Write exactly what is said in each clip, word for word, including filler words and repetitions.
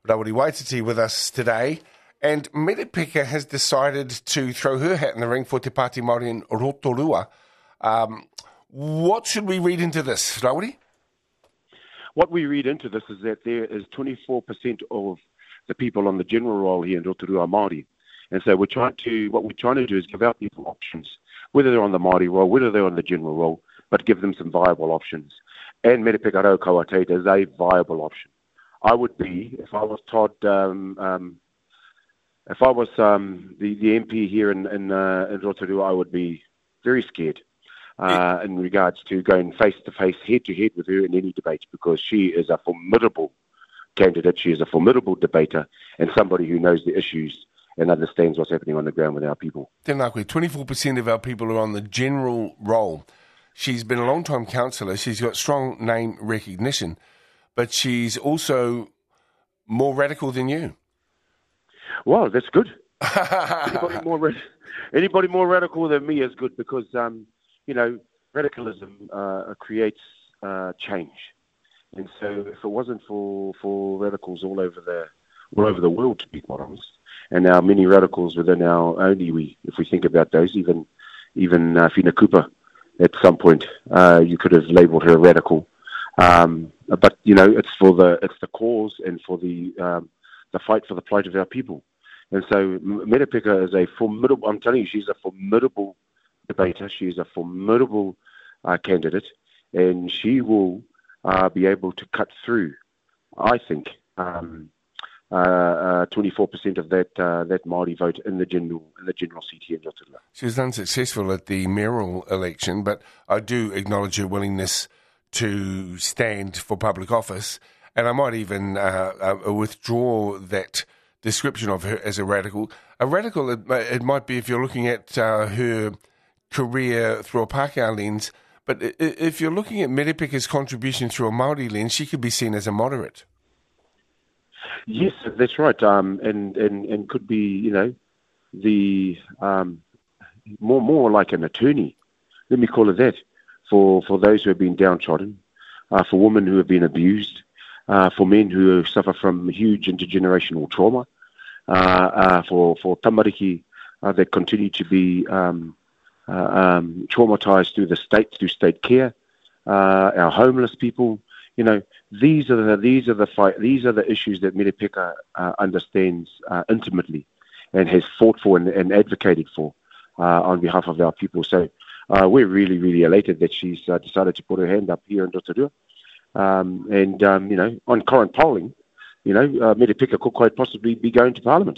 Rawiri Waititi with us today. And Merepeka has decided to throw her hat in the ring for Te Pāti Māori in Rotorua. Um, what should we read into this, Rawiri? What we read into this is that there is twenty-four percent of the people on the general roll here in Rotorua are Māori. And so we're trying to, what we're trying to do is give our people options, whether they're on the Māori roll, whether they're on the general roll, but give them some viable options. And Merepeka Rau Kaua Teita is a viable option. I would be, if I was Todd, um, um, if I was um, the, the M P here in, in, uh, in Rotorua, I would be very scared uh, in regards to going face-to-face, head-to-head with her in any debate, because she is a formidable candidate, she is a formidable debater, and somebody who knows the issues and understands what's happening on the ground with our people. Tēnā koe, twenty-four percent of our people are on the general roll. She's been a long-time councillor, she's got strong name recognition, but she's also more radical than you. Well, that's good. anybody, more ra- anybody more radical than me is good because, um, you know, radicalism uh, creates uh, change. And so if it wasn't for, for radicals all over the all over the world, to be quite honest, and now many radicals within our own iwi, if we think about those, even even uh, Whina Cooper, at some point, uh, you could have labelled her a radical. Um, but, you know, it's for the it's the cause and for the um, the fight for the plight of our people. And so Merepeka is a formidable, I'm telling you, she's a formidable debater. She's a formidable uh, candidate, and she will uh, be able to cut through, I think, um, uh, uh, twenty-four percent of that uh, that Māori vote in the general in the general seat here in Rotorua. She was unsuccessful at the mayoral election, but I do acknowledge her willingness to stand for public office, and I might even uh, uh, withdraw that description of her as a radical. A radical, it, it might be if you're looking at uh, her career through a Pākehā lens, but if you're looking at Merepeka's contribution through a Māori lens, she could be seen as a moderate. Yes, that's right, um, and, and, and could be, you know, the um, more more like an attorney, let me call it that, for, for those who have been downtrodden, uh, for women who have been abused, uh, for men who suffer from huge intergenerational trauma, uh, uh, for, for tamariki uh, that continue to be um, uh, um, traumatized through the state, through state care, uh, our homeless people. You know, these are the these are the fight. These are the issues that Merepeka uh, understands uh, intimately, and has fought for and, and advocated for uh, on behalf of our people. So uh, we're really, really elated that she's uh, decided to put her hand up here in Rotorua. Um, and um, you know, on current polling, you know, uh, Merepeka could quite possibly be going to Parliament.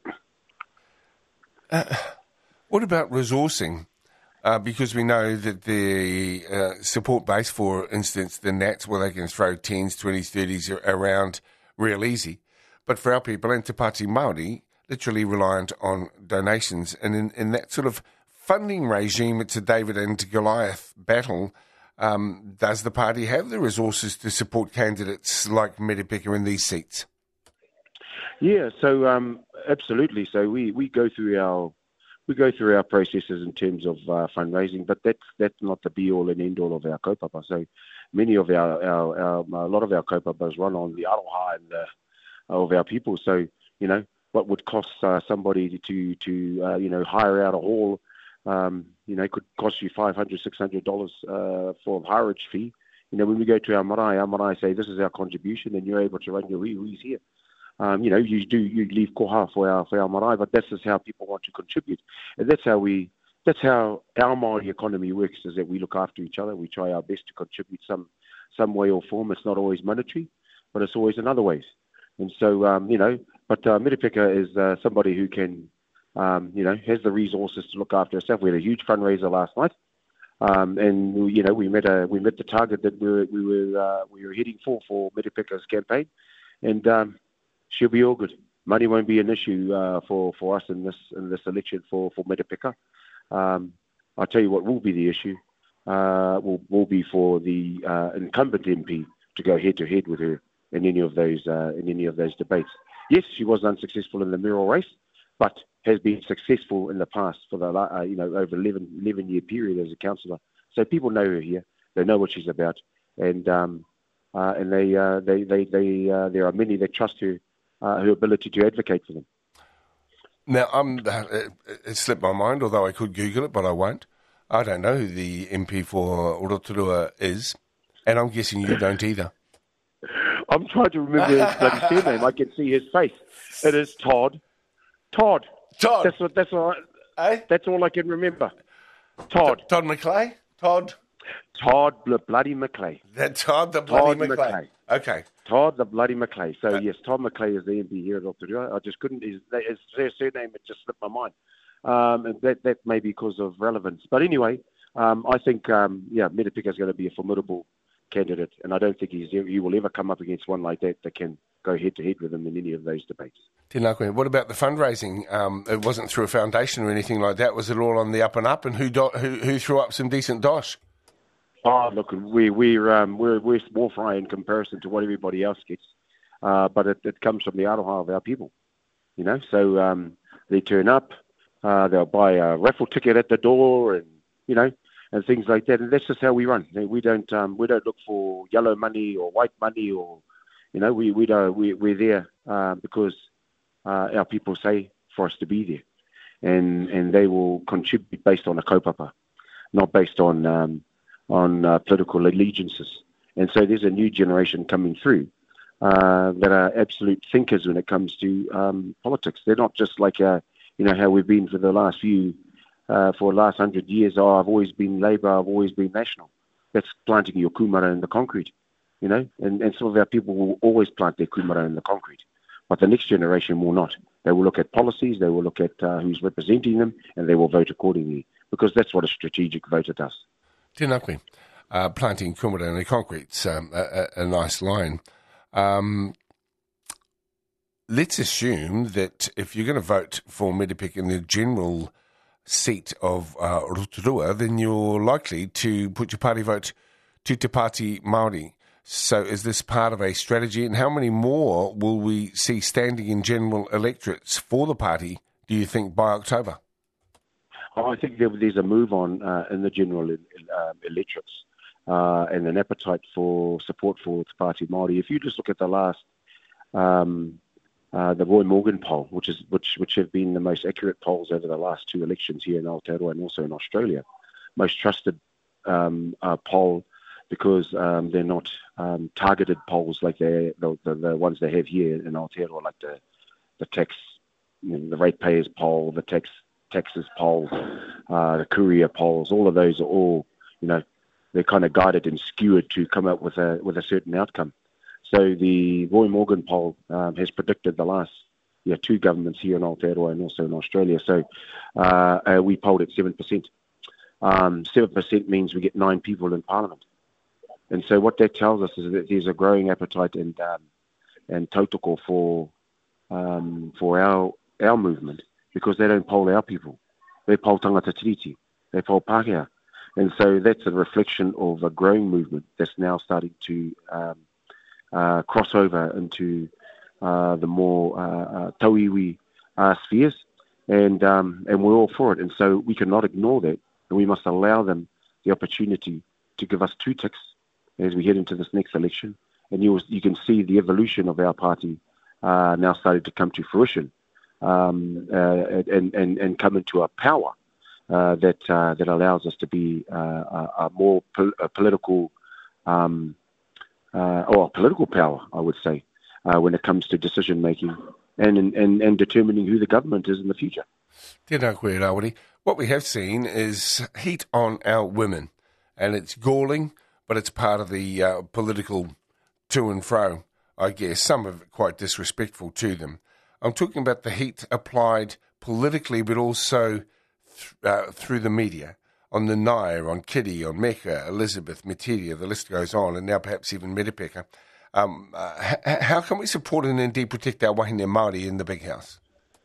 Uh, what about resourcing? Uh, because we know that the uh, support base, for instance, the Nats, well, they can throw tens, twenties, thirties around real easy. But for our people, and Te Pāti Māori, literally reliant on donations. And in, in that sort of funding regime, it's a David and Goliath battle. Um, does the party have the resources to support candidates like Merepeka in these seats? Yeah, so um, absolutely. So we, we go through our We go through our processes in terms of uh, fundraising, but that's that's not the be-all and end-all of our kaupapa. So many of our, our, our a lot of our kaupapas run on the aroha and the, of our people. So, you know, what would cost uh, somebody to, to uh, you know, hire out a hall, um, you know, could cost you five hundred dollars, six hundred dollars uh, for a hireage fee. You know, when we go to our marae, our marae say, this is our contribution, and you're able to run your iwi's here. Um, you know, you do you leave koha for our for our marae, but this is how people want to contribute, and that's how we that's how our Māori economy works. Is that we look after each other, we try our best to contribute some some way or form. It's not always monetary, but it's always in other ways. And so, um, you know, but uh, Merepeka is uh, somebody who can, um, you know, has the resources to look after herself. We had a huge fundraiser last night, um, and we, you know, we met a we met the target that we were we were uh, we were heading for for Merepeka's campaign, and um, she'll be all good. Money won't be an issue uh, for, for us in this in this election for, for Merepeka. Um, I'll tell you what will be the issue. Uh, will, will be for the uh, incumbent M P to go head to head with her in any of those uh, in any of those debates. Yes, she was unsuccessful in the mayoral race, but has been successful in the past for the uh, you know over eleven, eleven year period as a councillor. So people know her here. They know what she's about, and um, uh, and they uh, they they, they uh, there are many that trust her uh, her ability to advocate for them. Now, I'm, uh, it, it slipped my mind, although I could Google it, but I won't. I don't know who the M P for Rotorua is, and I'm guessing you don't either. I'm trying to remember his bloody surname. I can see his face. It is Todd. Todd. Todd. That's what. That's all. Eh? That's all I can remember. Todd. Todd McClay? Todd? Todd the bloody McClay. That Todd the bloody Todd McClay. McClay. Okay. Todd the bloody McClay. So, Uh, yes, Todd McClay is the M P here at Rotorua. I just couldn't, his, his, his surname, it just slipped my mind. Um, and that, that may be because of relevance. But anyway, um, I think, um, yeah, Merepeka is going to be a formidable candidate. And I don't think he's, he will ever come up against one like that that can go head-to-head with him in any of those debates. Tēnā koe. What about the fundraising? Um, it wasn't through a foundation or anything like that. Was it all on the up and up? And who do, who, who threw up some decent dosh? Oh, look, we, we're, um, we're, we're small fry in comparison to what everybody else gets. Uh, but it, it comes from the aroha of our people, you know. So um, they turn up, uh, they'll buy a raffle ticket at the door, and you know, and things like that. And that's just how we run. We don't um, we don't look for yellow money or white money, or you know, we we don't we, we're there uh, because uh, our people say for us to be there, and and they will contribute based on a kaupapa, not based on um, on uh, political allegiances. And so there's a new generation coming through. Uh, that are absolute thinkers when it comes to um, politics. They're not just like, uh, you know, how we've been for the last few, uh, for the last hundred years. Oh, I've always been Labour, I've always been National. That's planting your kumara in the concrete, you know, and, and some of our people will always plant their kumara in the concrete. But the next generation will not. They will look at policies, they will look at uh, who's representing them, and they will vote accordingly, because that's what a strategic voter does. Tēnā koe. Uh, planting kumara in the concrete's um, a, a, a nice line. Um, let's assume that if you're going to vote for Merepeka in the general seat of uh, Rotorua, then you're likely to put your party vote to Te Pāti Māori. So is this part of a strategy, and how many more will we see standing in general electorates for the party, do you think, by October? Oh, I think there, there's a move on uh, in the general uh, electorates. Uh, and an appetite for support for Te Pāti Māori. If you just look at the last, um, uh, the Roy Morgan poll, which is which which have been the most accurate polls over the last two elections here in Aotearoa and also in Australia, most trusted um, uh, poll because um, they're not um, targeted polls like they the, the the ones they have here in Aotearoa, like the the tax, you know, the ratepayers poll, the tax taxes poll, uh, the courier polls. All of those are all, you know, they're kind of guided and skewered to come up with a with a certain outcome. So the Roy Morgan poll um, has predicted the last yeah, two governments here in Aotearoa and also in Australia. So uh, uh, we polled at seven percent. Um, seven percent means we get nine people in Parliament. And so what that tells us is that there's a growing appetite and um, and tautoko for um, for our our movement, because they don't poll our people. They poll tangata tiriti. They poll Pākehā. And so that's a reflection of a growing movement that's now starting to um, uh, cross over into uh, the more uh, uh, tauiwi uh, spheres, and um, and we're all for it. And so we cannot ignore that, and we must allow them the opportunity to give us two ticks as we head into this next election. And you you can see the evolution of our party uh, now starting to come to fruition um, uh, and, and, and come into a power. Uh, that uh, that allows us to be uh, a, a more pol- a political, um, uh, or political power, I would say, uh, when it comes to decision making and, and and determining who the government is in the future. Tēnā koe, Rawiri. What we have seen is heat on our women, and it's galling, but it's part of the uh, political to and fro, I guess. Some of it quite disrespectful to them. I'm talking about the heat applied politically, but also Uh, through the media, on the Nair, on Kitty, on Mecca, Elizabeth, Metiria, the list goes on, and now perhaps even Merepeka. Um, uh, h- how can we support and indeed protect our wahine Māori in the big house?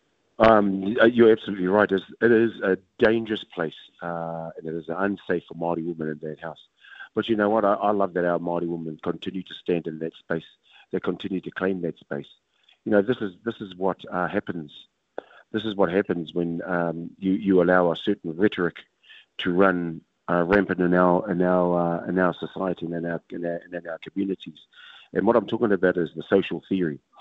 Um, you're absolutely right. It is, it is a dangerous place, uh, and it is unsafe for Māori women in that house. But you know what? I, I love that our Māori women continue to stand in that space. They continue to claim that space. You know, this is this is what uh, happens. This is what happens when um, you, you allow a certain rhetoric to run uh, rampant in our in our uh, in our society and in our, in our in our communities. And what I'm talking about is the social theory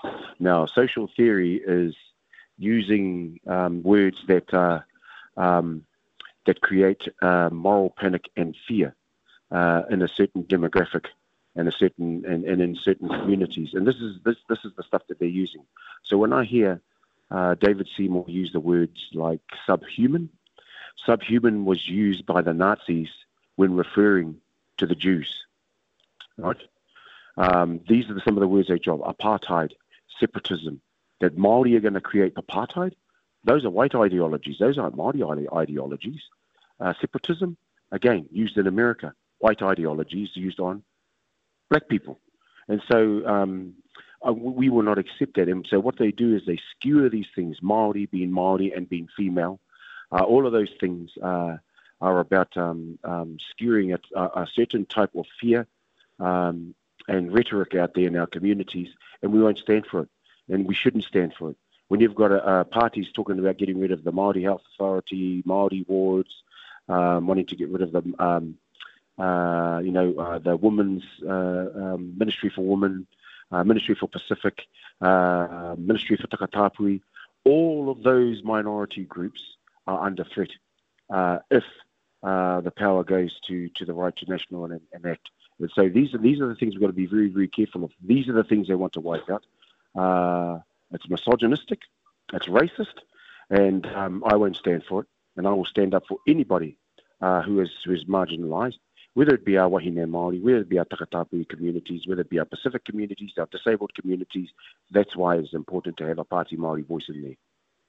Now, social theory is using um, words that uh, um, that create uh, moral panic and fear uh, in a certain demographic and a certain and, and in certain communities. And this is this this is the stuff that they're using. So when I hear uh, David Seymour use the words like subhuman, subhuman was used by the Nazis when referring to the Jews. Right? Um, these are the, some of the words they drop: apartheid, separatism. That Māori are going to create apartheid. Those are white ideologies. Those aren't Māori ideologies. Uh, separatism, again, used in America. White ideologies used on black people. And so um, uh, we will not accept that. And so what they do is they skewer these things, Māori being Māori and being female. Uh, all of those things uh, are about um, um, skewering a, a certain type of fear um, and rhetoric out there in our communities, and we won't stand for it. And we shouldn't stand for it. When you've got a, a parties talking about getting rid of the Māori Health Authority, Māori wards, um, wanting to get rid of the, um, uh, you know, uh, the Women's uh, um, Ministry for Women, uh, Ministry for Pacific, uh, Ministry for Takatapui, all of those minority groups are under threat uh, if uh, the power goes to, to the Right to National and, and Act. And so these are these are the things we've got to be very, very careful of. These are the things they want to wipe out. Uh, it's misogynistic, it's racist, and um, I won't stand for it. And I will stand up for anybody uh, who is who is marginalised, whether it be our Wahine Māori, whether it be our Takatapui communities, whether it be our Pacific communities, our disabled communities. That's why it's important to have a Pāti Māori voice in there.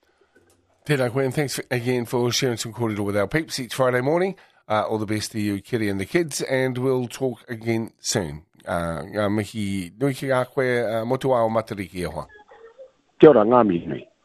Tēnā koe, and thanks again for sharing some kōrero with our peeps each Friday morning. Uh, all the best to you, Kiri, and the kids, and we'll talk again soon. Uh, ngā mihi nui ki a koe, uh, motu ao matariki e hoa. Kia ora, ngā mihi nui.